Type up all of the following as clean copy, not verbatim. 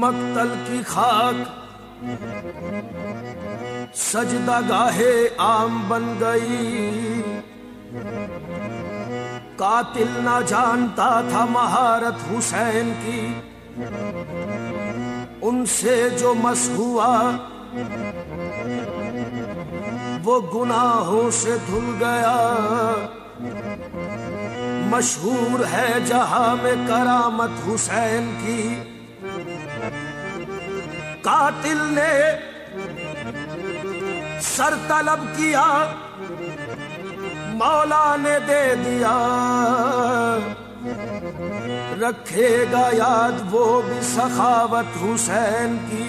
مقتل کی خاک سجدہ گاہے عام بن گئی، قاتل نہ جانتا تھا مہارت حسین کی، ان سے جو مس ہوا وہ گناہوں سے دھل گیا۔ مشہور ہے جہاں میں کرامت حسین کی، قاتل نے سر طلب کیا مولا نے دے دیا، رکھے گا یاد وہ بھی سخاوت حسین کی۔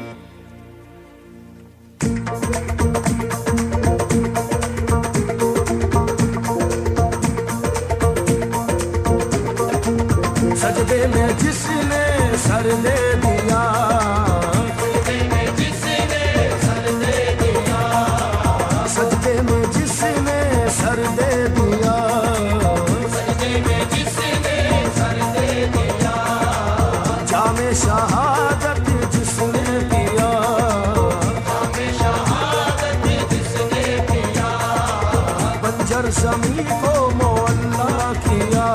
سجدے میں جس نے سر دے دیا، سجدے میں جس نے سر دے دیا، سجدے میں جس نے سر دے دیا، سجدے میں جس نے سر دے دیا، جام شہادت جس نے پیا، جام شہادت جس نے پیا، بنجر زمین کو معلا کیا،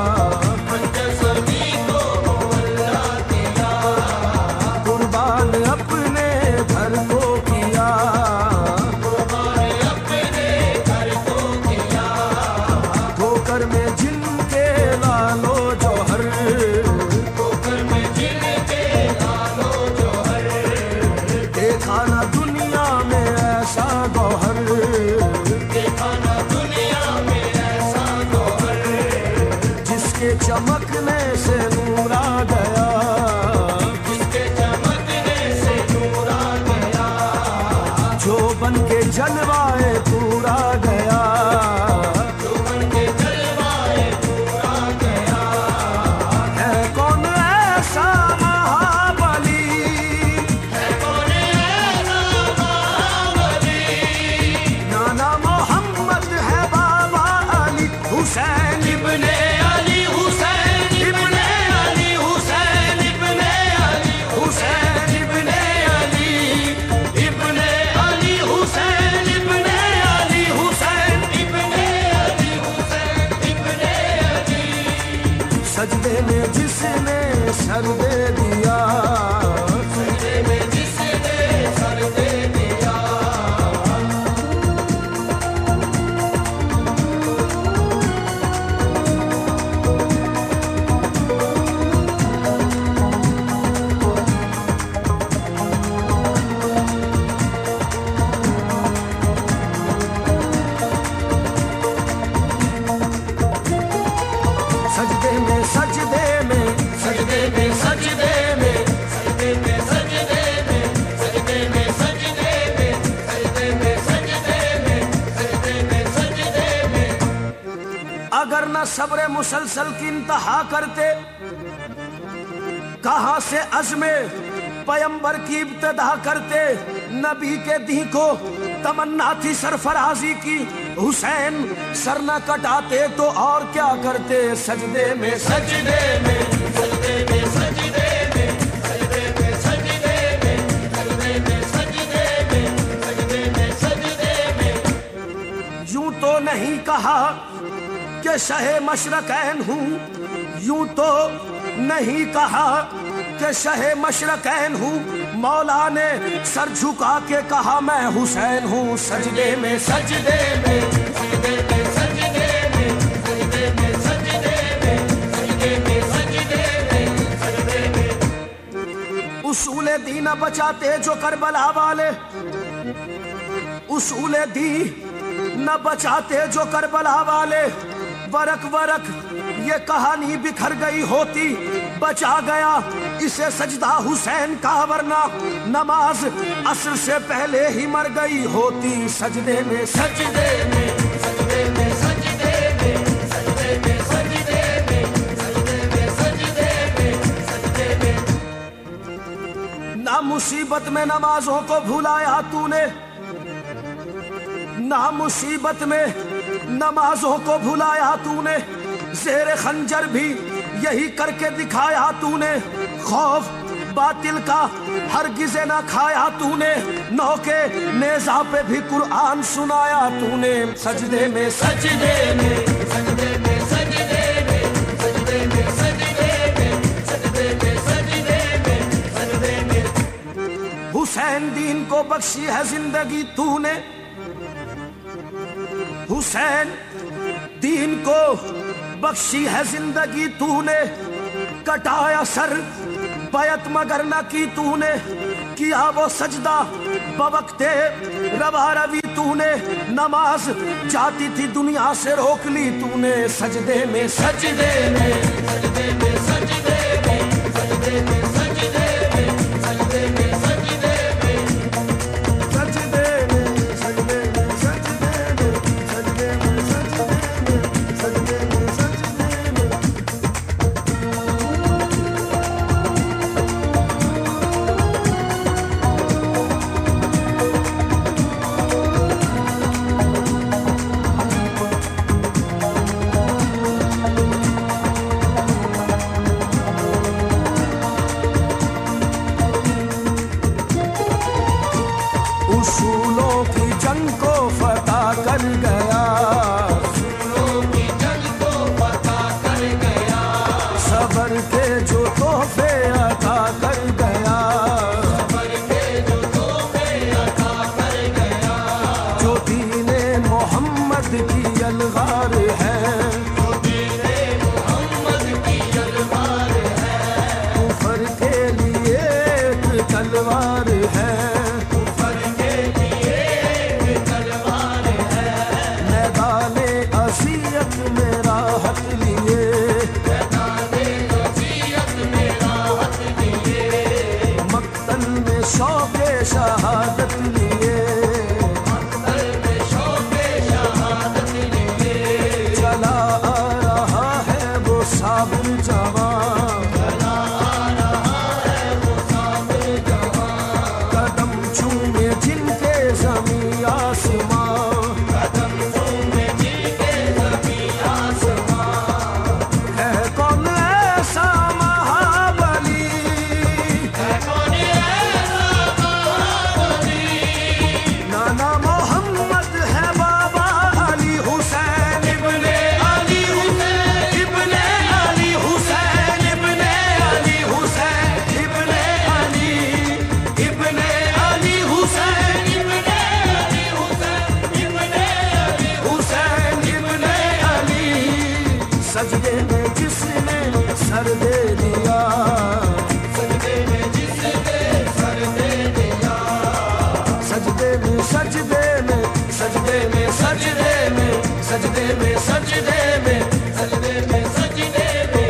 چمکنے سے نور آ گیا، جس کے چمکنے سے نور آ گیا، جو بن کے جلوائے دور آ گیا، جو بن کے جلوائے دور آ گیا، ہے کون ایسا مہابلی، ہے کون ایسا مہابلی، نانا محمد ہے بابا علی حسین ابن سجدے میں جس نے سر دے دیا، سجدے میں جس نے سر دے دیا، سجدے میں سجدے میں سجدے میں سجدے میں سجدے میں سجدے میں سجدے میں سجدے میں سجدے میں سجدے میں سجدے میں سجدے میں، اگر نہ صبر مسلسل کی انتہا کرتے، کہاں سے عزم پیمبر کی ابتدا کرتے، نبی کے دین کو تمنا تھی سرفرازی کی، حسین سر نہ کٹاتے تو اور کیا کرتے، سجدے میں سجدے میں سجدے میں سجدے میں سجدے میں سجدے میں سجدے میں سجدے میں سجدے میں سجدے میں، یوں تو نہیں کہا کہ شہ مشرقین ہوں، یوں تو نہیں کہا کہ شہ مشرقین ہوں، مولا نے سر جھکا کے کہا میں حسین ہوں، سجدے میں سجدے میں سجدے میں سجدے میں سجدے میں سجدے میں سجدے میں سجدے میں سجدے میں، اصول دین بچاتے جو کربلا والے، اصول دین نہ بچاتے جو کربلا والے، ورق ورق یہ کہانی بکھر گئی ہوتی، بچا گیا اسے سجدہ حسین کا، ورنہ نماز عصر سے پہلے ہی مر گئی ہوتی، سجدے میں سجدے میں سجدے میں سجدے میں سجدے میں سجدے میں سجدے میں سجدے میں سجدے میں، نہ مصیبت میں نمازوں کو بھلایا تو نے، نہ مصیبت میں نمازوں کو بھلایا تو نے، زیر خنجر بھی یہی کر کے دکھایا تو نے، خوف باطل کا ہرگز نہ کھایا تو نے، نو کے نیزہ پہ بھی قرآن سنایا تو نے، سجدے میں سجدے میں سجدے میں سجدے میں سجدے میں سجدے میں سجدے میں سجدے میں سجدے میں حسین دین کو بخشی ہے زندگی تو نے، حسین دین کو بخشی ہے زندگی تو نے، کٹایا سر بیعت مگر نہ کی تو نے، کیا وہ سجدہ بوقت روا روی تو نے، نماز جاتی تھی دنیا سے روک لی تو نے، سجدے میں سجدے میں سجدے میں سجدے میں سجدے میں سجدے میں سجدے میں سجدے میں سجدے میں سجدے میں سجدے میں سجدے میں سجدے میں سجدے میں اصولوں کی جنگ کو فتح کر گیا، اصولوں کی جنگ کو فتح کر گیا، صبر کے جو تحفے عطا کر گیا، صبر کے جو تحفے عطا کر گیا، جو دین محمد کی الغار ہے، جو دین محمد کی الغار ہے، کفر کے لیے ایک تلوار ہے، میرا حق لیے مقتل میں شوق شہادت لیے، چلا آ رہا ہے وہ صابر جوان، قدم چومے جن کے زمین آسمان، سجدے میں جس نے سر دے دیا، سجدے میں جس نے سر دے دیا، سجدے میں سجدے میں سجدے میں سجدے میں سجدے میں سجدے میں سجدے میں سجدے میں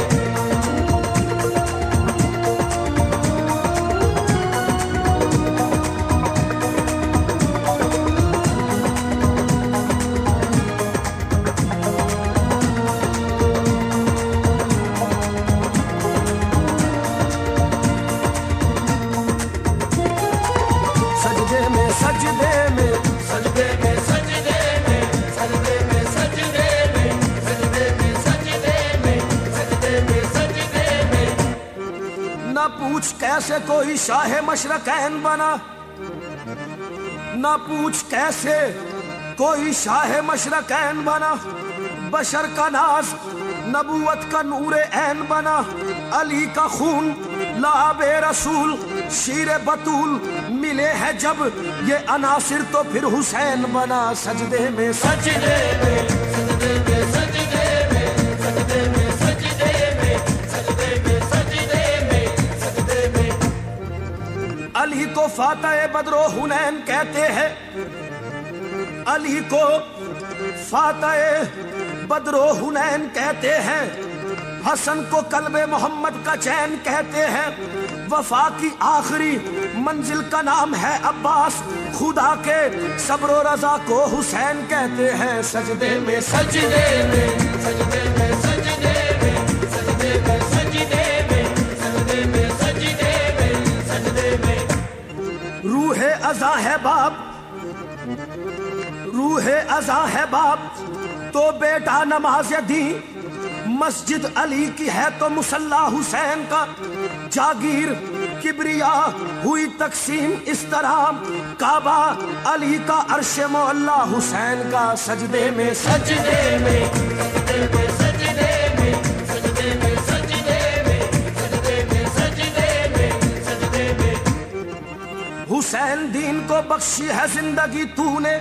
سجدے میں سجدے میں سجدے میں سجدے میں سجدے میں سجدے میں سجدے میں سجدے میں سجدے میں سجدے میں نہ پوچھ کیسے کوئی شاہ مشرقین بنا، نہ پوچھ کیسے کوئی شاہ مشرقین بنا، بشر کا ناز نبوت کا نور عین بنا، علی کا خون لعاب رسول شیر بطول ملے ہیں جب یہ عناصر تو پھر حسین بنا، سجدے میں سجدے میں سجدے میں سجدے میں سجدے میں سجدے میں سجدے میں سجدے میں سجدے میں علی کو فاتح بدر و حنین کہتے ہیں، علی کو فاتح بدر و حنین کہتے ہیں، حسن کو قلب محمد کا چین کہتے ہیں، وفا کی آخری منزل کا نام ہے عباس، خدا کے صبر و رضا کو حسین کہتے ہیں، سجدے میں سجدے میں سجدے میں سجدے میں سجدے میں سجدے میں سجدے میں سجدے میں سجدے میں روح ازاں ہے باپ، روح ازاں ہے باپ تو بیٹا نماز دی، مسجد علی کی ہے تو مصلی حسین کا، جاگیر کبریا ہوئی تقسیم اس طرح، کعبہ علی کا، عرش معلی حسین کا، سجدے میں سجدے میں سجدے میں سجدے میں سجدے میں سجدے میں سجدے میں سجدے میں سجدے میں۔ حسین دین کو بخشی ہے زندگی تو نے،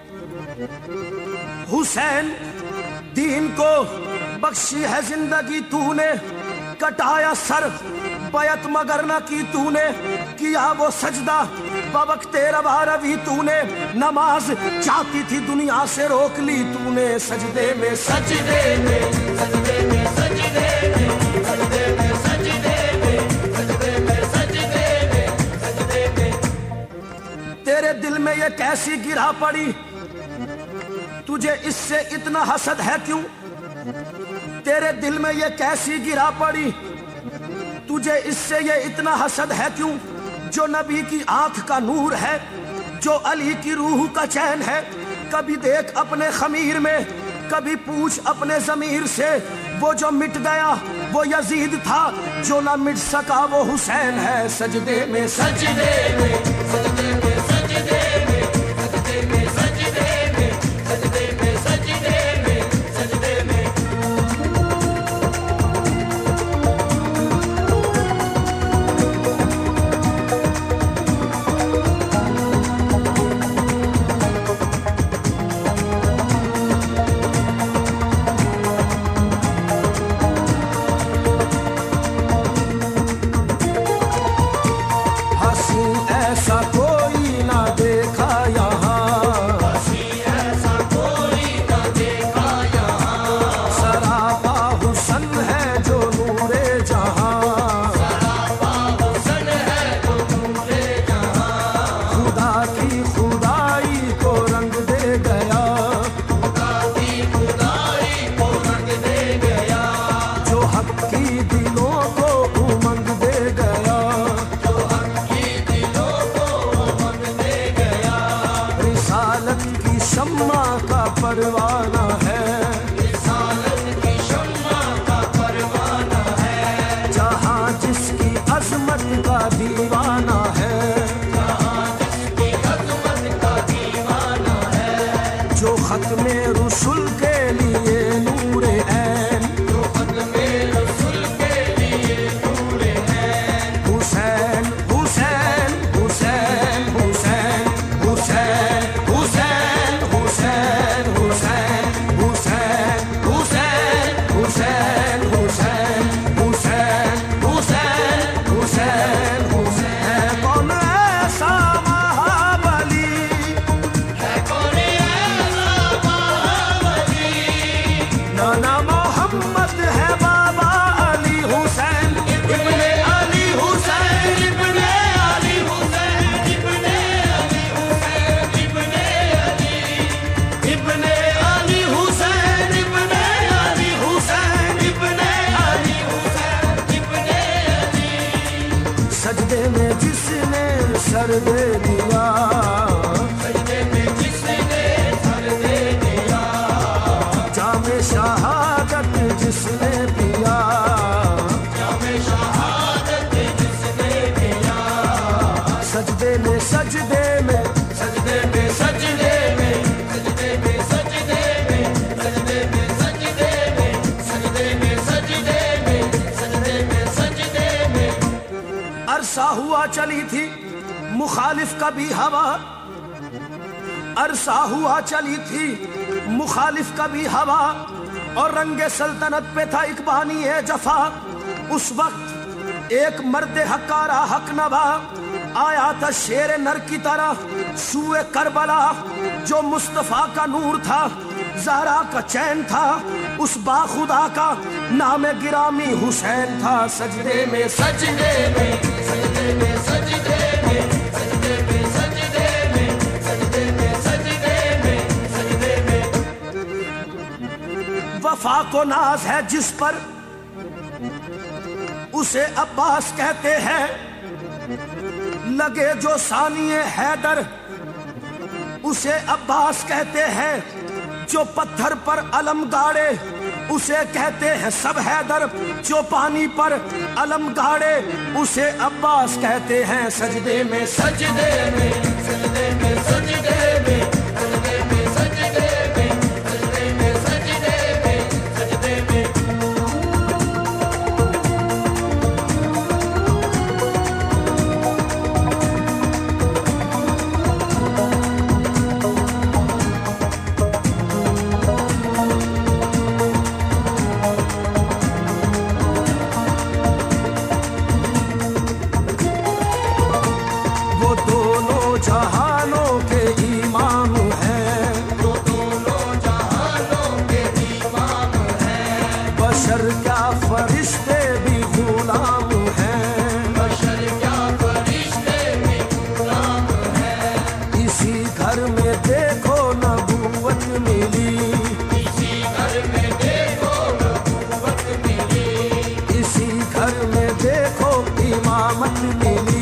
حسین دین کو بخشی ہے زندگی تو نے، کٹایا سر بیعت مگر نہ کی تو نے، کیا وہ سجدہ بوقت روا روی تو نے، نماز چاہتی تھی دنیا سے روک لی تو نے، سجدے میں سجدے میں سجدے میں سجدے میں سجدے میں سجدے میں سجدے میں سجدے میں سجدے میں۔ تیرے دل میں یہ کیسی گرا پڑی، تجھے اس سے اتنا حسد ہے کیوں؟ تیرے دل میں یہ کیسی گرا پڑی، تجھے اس سے یہ اتنا حسد ہے کیوں؟ جو نبی کی آنکھ کا نور ہے، جو علی کی روح کا چین ہے، کبھی دیکھ اپنے خمیر میں، کبھی پوچھ اپنے ضمیر سے، وہ جو مٹ گیا وہ یزید تھا، جو نہ مٹ سکا وہ حسین ہے، سجدے میں سجدے میں سجدے میں سجدے میں سجدے میں سجدے میں سجدے میں سجدے میں سجدے میں۔ پروانہ ہے رسالت کی شمع کا پروانہ ہے، جہاں جس کی عظمت کا دیوانہ ہے، جہاں جس کی عظمت کا دیوانہ ہے، جو ختم رسول کے لیے نور عین، جو ختم رسول کے لیے نور عین، حسین حسین حسین حسین حسین حسین حسین سجدے میں جس نے سر دے دیا، سجدے میں جس نے سر دے دیا، جام شہادت جس نے پیا، جام شہادت جس نے پیا، سجدے میں سجدے میں سجدے میں سجدے میں سجدے میں سجدے میں سجدے میں سجدے میں سجدے میں سجدے میں سجدے میں سجدے میں۔ عرصہ ہوا چلی تھی مخالف کا بھی ہوا، عرصہ ہوا چلی تھی مخالف کا بھی ہوا، اور رنگ سلطنت پہ تھا ایک بانی جفا، اس وقت ایک مرد حقارہ حق نوا آیا تھا شیر نر کی طرح سوئے کربلا، جو مصطفیٰ کا نور تھا، زہرا کا چین تھا، اس باخدا کا نام گرامی حسین تھا، سجدے میں سجدے میں سجدے میں سجدے میں سجدے میں سجدے میں سجدے میں سجدے میں سجدے میں۔ وفا کو ناز ہے جس پر اسے عباس کہتے ہیں، لگے جو ثانی حیدر اسے عباس کہتے ہیں، جو پتھر پر علم گاڑے اسے کہتے ہیں سب حیدر، جو پانی پر علم گاڑے اسے عباس کہتے ہیں سجدے میں سجدے میں سجدے میں سجدے میں سجدے میں سجدے میں سجدے میں سجدے میں سجدے میں جہانوں کے امام ہیں، وہ دونوں جہانوں کے امام ہیں، بشر کیا فرشتے بھی غلام ہیں، بشر کیا فرشتے بھی غلام ہیں، اسی گھر میں دیکھو نبوت ملی، اسی گھر میں دیکھو نبوت ملی، اسی گھر میں دیکھو امامت ملی،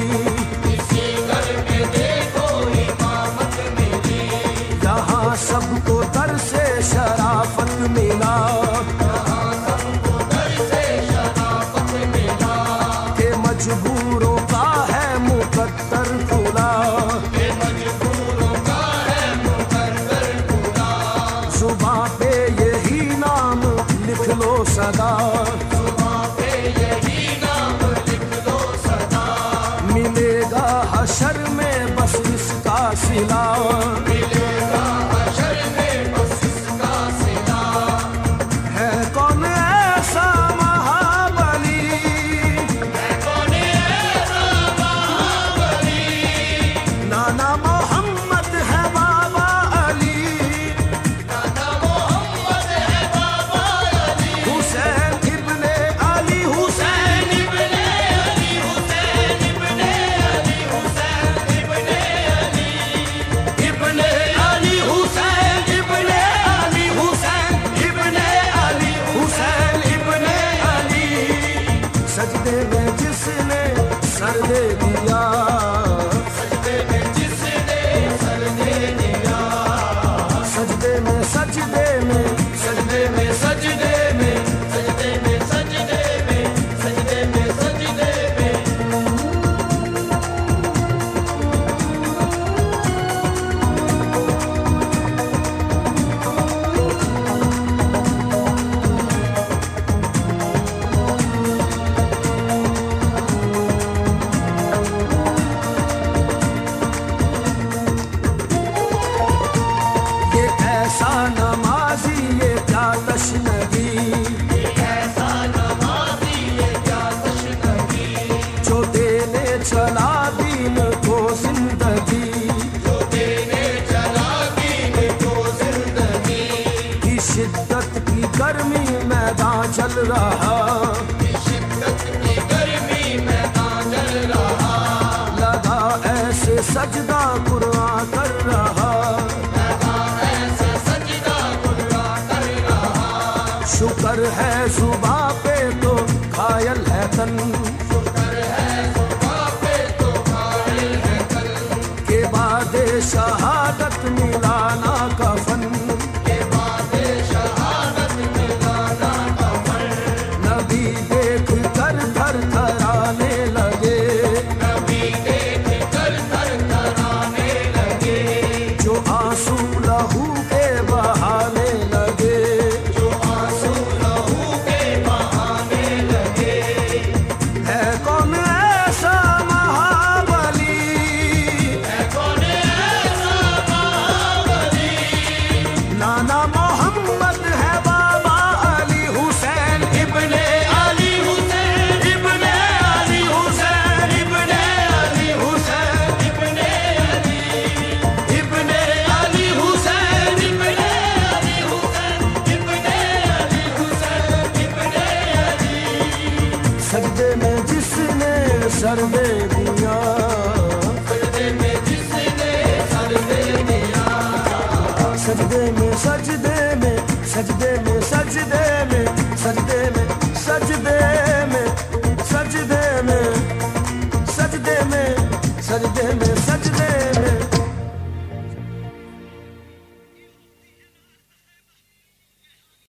سب کو در سے شرافت ملا، سب کو در سے شرافت ملا، کہ مجبوروں کا ہے مقدر کھلا، کہ مجبوروں کا ہے مقدر کھلا، زباں پہ یہی نام لکھ لو سدا، زباں پہ یہی نام لکھ لو سدا، ملے گا حشر میں بس اس کا صلہ، ملے گا سجدے میں جس نے سر دے دیا، سجدے میں جس نے سر دے دیا، سجدے میں سجدے میں سجدے میں سجدے میں سجدے میں سجدے میں سجدے میں سجدے میں ایسا نمازی یہ کیا تشنگی، ایسا نمازی یہ کیا تشنگی، جو دینے چلا دین کو زندگی، جو دینے چلا دین کو زندگی، کی شدت کی گرمی میدان چل رہا، کی شدت کی گرمی میدان چل رہا، لگا ایسے سجدہ قرآن کر رہا، شکر ہے زباں پہ تو گھائل ہے تن، شکر ہے زباں پہ تو گھائل ہے تن، کے بعد شہادت ملانا کفن، کے بعد شہادت ملانا کفن، نبی دیکھ کر تھر تھرانے لگے، نبی دیکھ کر تھر تھرانے لگے، جو آنسو لہو کے بہانے لگے، سجدے میں جس نے سر دے دیا، سجدے میں جس نے سر دے دیا، سجدے میں سجدے میں سجدے میں سجدے میں سجدے میں سجدے